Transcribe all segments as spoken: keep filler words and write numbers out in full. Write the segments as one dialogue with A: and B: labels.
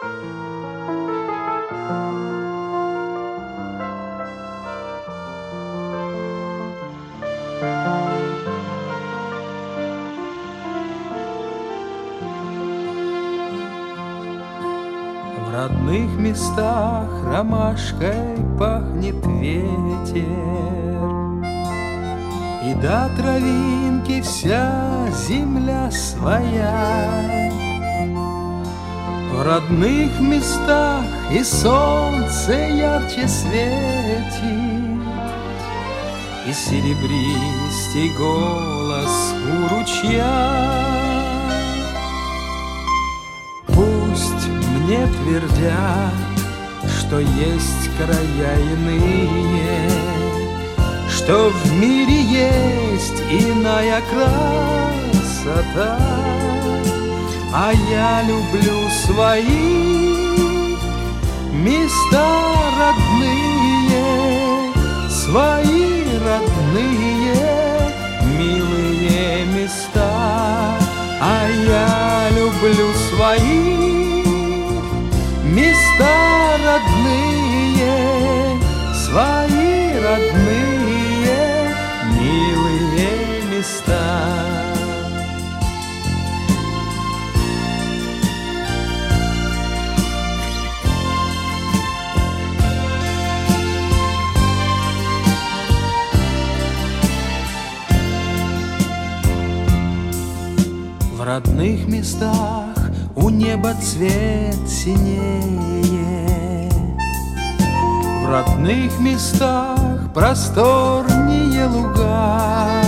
A: В родных местах ромашкой пахнет ветер, и до травинки вся земля своя. В родных местах и солнце ярче светит, и серебристый голос у ручья. Пусть мне твердят, что есть края иные, что в мире есть иная красота, а я люблю свои места родные, свои родные, милые места, а я люблю свои места родные, свои родные, милые места. В родных местах у неба цвет синее, в родных местах просторнее луга,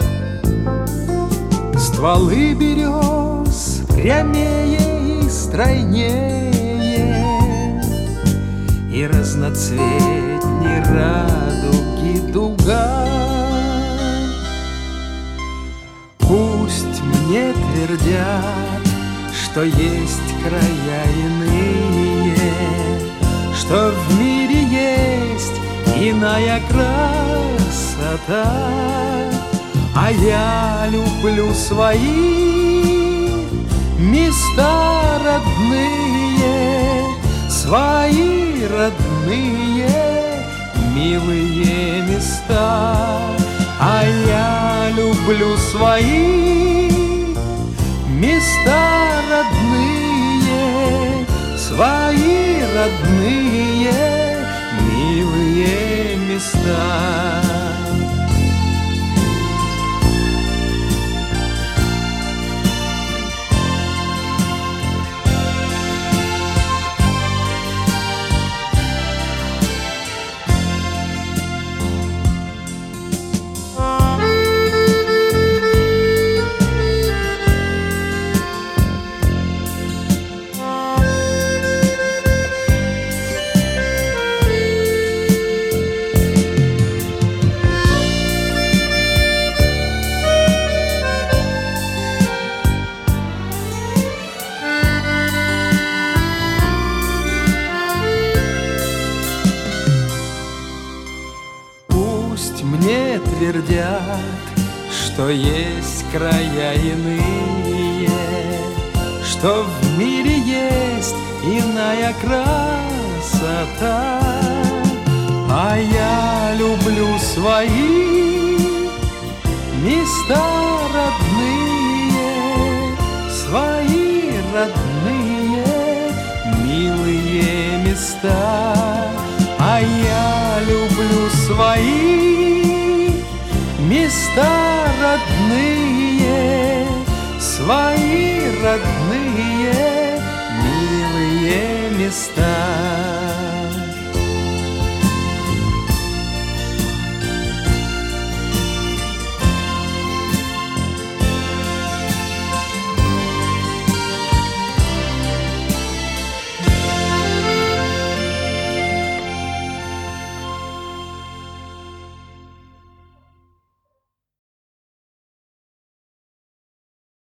A: стволы берез прямее и стройнее, и разноцветней радуги дуга. Пусть мне твердят, что есть края иные, что в мире есть иная красота, а я люблю свои места родные, свои родные, милые места, а я люблю свои места родные, свои родные, милые места. Пусть мне твердят, что есть края иные, что в мире есть иная красота, а я люблю свои места родные, свои родные, милые места, а я люблю свои места родные, свои родные, милые места.